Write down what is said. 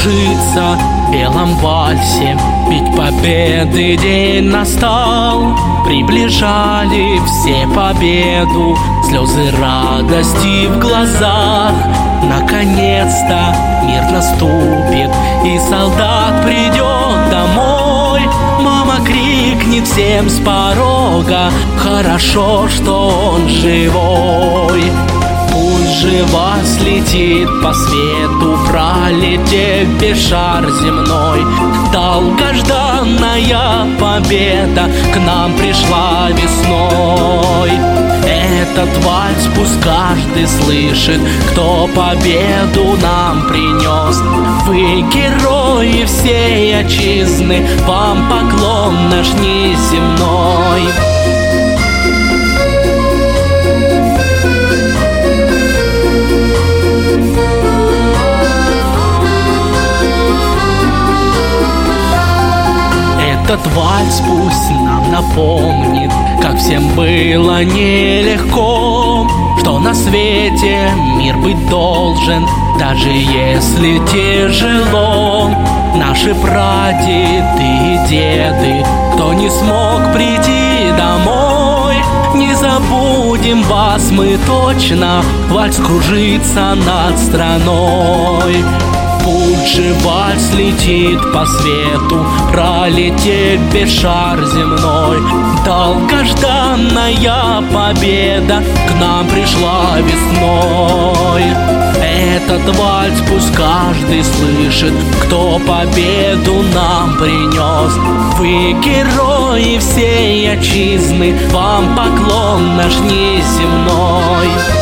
кружится в белом вальсе, ведь победы день настал. Приближали все победу, слезы радости в глазах. Наконец-то мир наступит, и солдат придет домой. Мама крикнет всем с порога: хорошо, что он живой. Пусть же вас летит по свету, пролетев весь шар земной. Долгожданная победа к нам пришла весной. Этот вальс пусть каждый слышит, кто победу нам принес. Вы герои всей отчизны, вам поклон наш неземной. Этот вальс пусть нам напомнит, как всем было нелегко, что на свете мир быть должен, даже если тяжело. Наши прадеды и деды, кто не смог прийти домой, не забудем вас мы точно, вальс кружится над страной. Пусть же вальс летит по свету, пролетев весь шар земной. Долгожданная победа к нам пришла весной. Этот вальс пусть каждый слышит, кто победу нам принес. Вы герои всей отчизны, вам поклон наш неземной.